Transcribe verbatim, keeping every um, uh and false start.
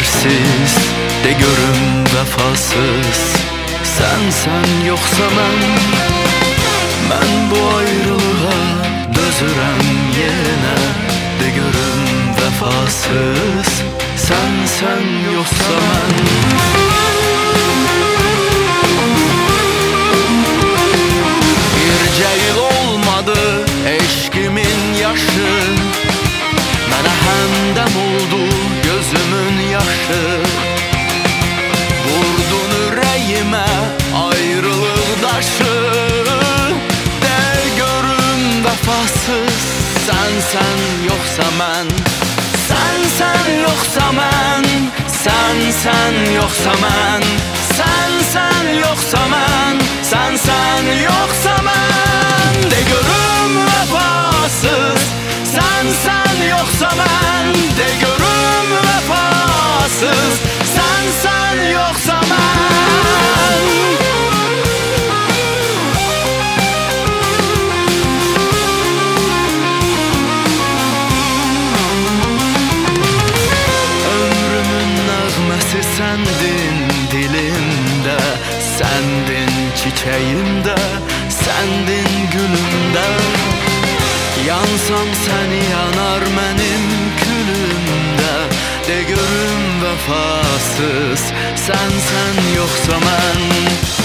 değersiz, de görüm vefasız. Sen sen yoksa ben, ben bu ayrılığa dözürəm yenə, de görüm vefasız. Sen sen yoksa ben. Bircə yıl olmadı eşkimin yaşı, mənə həmdəm oldu gözümün yaşı. Vurdun ürəyimə ayrılıq daşı, de görüm vefasız. Sen sen yoksa mən, sen sen yoksa mən, sen sen yoksa mən, sen sen yoksa mən, sen sen yoksa mən, de görüm vefasız. Sen sen yoksa mən, de görüm vefasız. Sen sen yoksa mən. Ömrümün nəğməsi səndin dilimdə, səndin çiçəyimdə, səndin gülümdə. Yansam səni yanar mənim külümdə, de görüm vefasız. Sen sen yoksa mən.